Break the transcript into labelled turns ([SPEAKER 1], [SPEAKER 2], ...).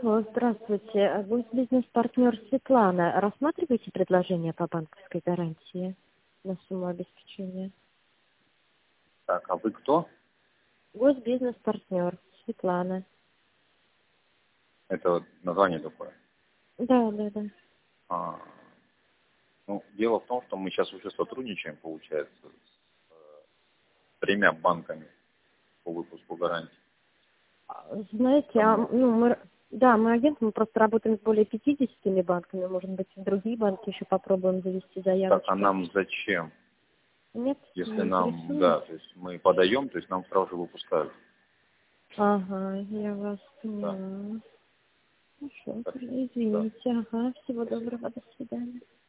[SPEAKER 1] Алло, здравствуйте. Вы бизнес-партнер Светлана. Рассматриваете предложение по банковской гарантии на сумму обеспечения?
[SPEAKER 2] Так, а вы кто?
[SPEAKER 1] Госбизнес-партнер Светлана.
[SPEAKER 2] Это вот название такое.
[SPEAKER 1] Да, да, да.
[SPEAKER 2] А, ну, дело в том, что мы сейчас уже сотрудничаем, получается, с тремя банками по выпуску гарантий.
[SPEAKER 1] Знаете,
[SPEAKER 2] Поэтому,
[SPEAKER 1] мы агент, мы просто работаем с более 50 банками. Может быть, в другие банки еще попробуем завести
[SPEAKER 2] так, а
[SPEAKER 1] заявочку.
[SPEAKER 2] нам зачем?
[SPEAKER 1] Нет,
[SPEAKER 2] Если
[SPEAKER 1] не
[SPEAKER 2] нам,
[SPEAKER 1] интересует?
[SPEAKER 2] да, то есть мы подаем, то есть нам сразу же выпускают.
[SPEAKER 1] Ага, я вас
[SPEAKER 2] Да.
[SPEAKER 1] поняла. Хорошо,
[SPEAKER 2] Так, да.
[SPEAKER 1] извините. Ага, всего доброго, до свидания.